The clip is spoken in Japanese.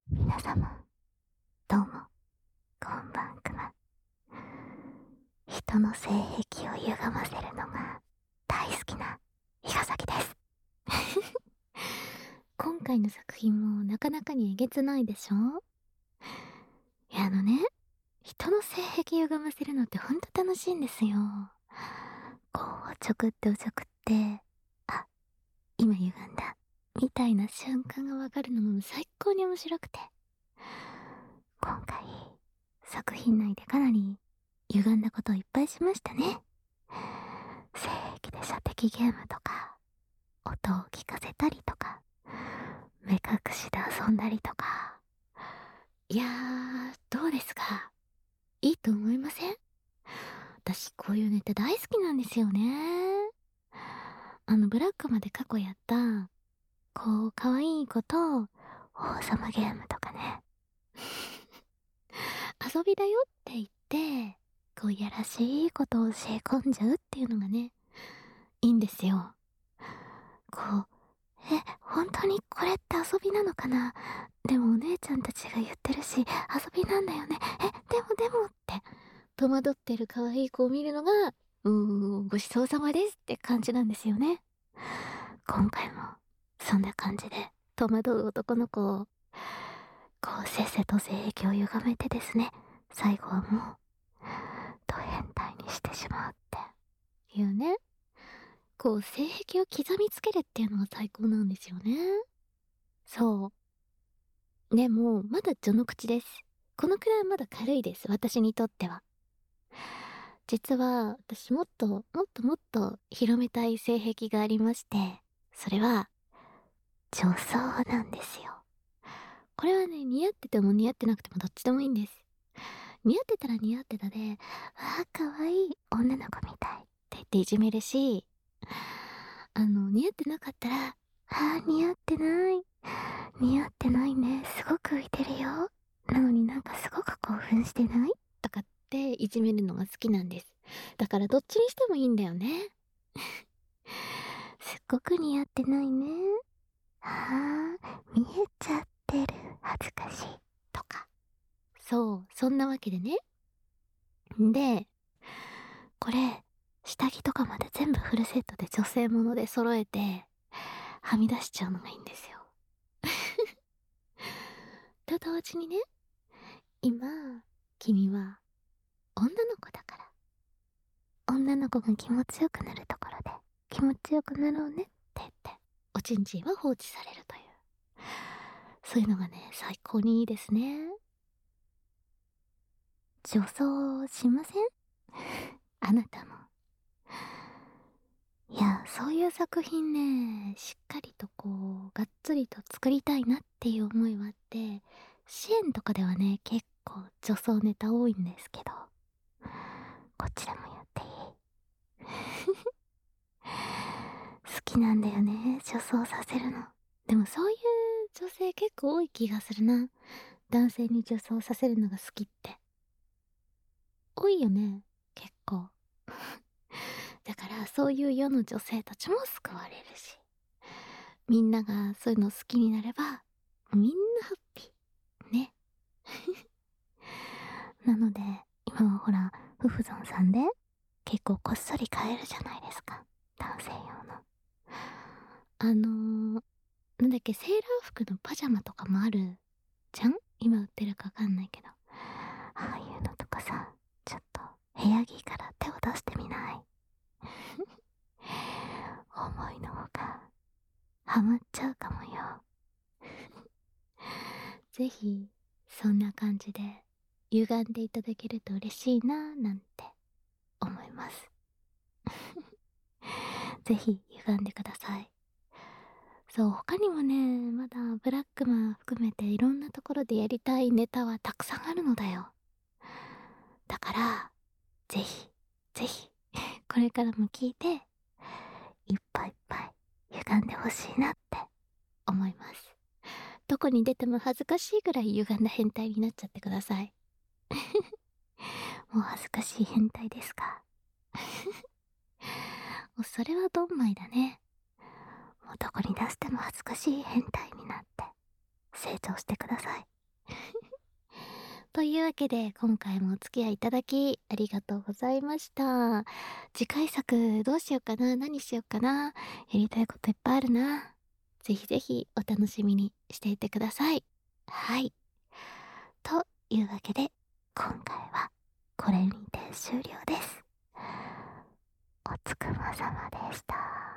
皆様、どうも、こんばんくま。人の性癖を歪ませるのが大好きな伊賀崎です。今回の作品もなかなかにえげつないでしょ？いや人の性癖歪ませるのってほんと楽しいんですよ。こう、ちょくっておちょくって、あ、今歪んだ、みたいな瞬間がわかるのも最高に面白くて。今回、作品内でかなり歪んだことをいっぱいしましたね。聖域で射的ゲームとか、音を聞かせたりとか、目隠しで遊んだりとか。いやー、どうですか？いいと思いません？私こういうネタ大好きなんですよね。ブラックまで過去やった、こう、可愛い子と王様ゲームとかね。遊びだよって言って、こう、いやらしいことを教え込んじゃうっていうのがね、いいんですよ。こう、本当にこれって遊びなのかな？でもお姉ちゃんたちが言ってるし、遊びなんだよね。でもって、戸惑ってる可愛い子を見るのが、ごちそうさまですって感じなんですよね。今回も、そんな感じで、戸惑う男の子を、こう、せっせと性癖を歪めてですね、最後はもう、ド変態にしてしまうっていうね。こう、性癖を刻みつけるっていうのが最高なんですよね。そう。でも、まだ序の口です。このくらいまだ軽いです、私にとっては。実は、私もっと広めたい性癖がありまして、それは、女装なんですよ。これはね、似合ってても似合ってなくてもどっちでもいいんです。似合ってたら似合ってたで、わあ、かわいい女の子みたいって言っていじめるし、似合ってなかったら、ああ、似合ってない。似合ってないね。すごく浮いてるよ。なのになんかすごく興奮してないとかっていじめるのが好きなんです。だからどっちにしてもいいんだよね。すっごく似合ってないね。ああ、見えちゃってる。恥ずかしい。とか。そう、そんなわけでね。で、これ、下着とかまで全部フルセットで女性もので揃えて、はみ出しちゃうのがいいんですよ。と同時にね、今、君は女の子だから、女の子が気持ちよくなるところで気持ちよくなろうねって言って、おちんちんは放置されるという。そういうのがね、最高にいいですね。女装しません？あなたも。いや、そういう作品ね、しっかりとこう、がっつりと作りたいなっていう思いはあって、支援とかではね、結構女装ネタ多いんですけど、こっちでもやっていい？好きなんだよね、女装させるの。でもそういう女性結構多い気がするな。男性に女装させるのが好きって。多いよね、結構。だからそういう世の女性たちも救われるし、みんながそういうの好きになれば、みんなハッピー。ね。なので、今はほら、夫婦ゾンさんで結構こっそり買えるじゃないですか。男性用の。なんだっけ、セーラー服のパジャマとかもあるじゃん？今売ってるかわかんないけど。ああいうのとかさ、ちょっと部屋着から手を出してみない？思いのほか、ハマっちゃうかもよ。ぜひ、そんな感じで、歪んでいただけると嬉しいなぁなんて思います。ぜひ、歪んでください。そう、他にもね、まだブラックマン含めていろんなところでやりたいネタはたくさんあるのだよ。だから、ぜひ、ぜひ、これからも聞いて、いっぱいいっぱい歪んでほしいなって思います。どこに出ても恥ずかしいぐらい歪んだ変態になっちゃってください。もう恥ずかしい変態ですか？もうそれはドンマイだね。もうどこに出しても恥ずかしい変態になって成長してください。 というわけで、今回もお付き合いいただき、ありがとうございました。次回作、どうしようかな、何しようかな、やりたいこといっぱいあるな。ぜひぜひお楽しみにしていてください。はい。というわけで、今回はこれにて終了です。おつくまさまでした。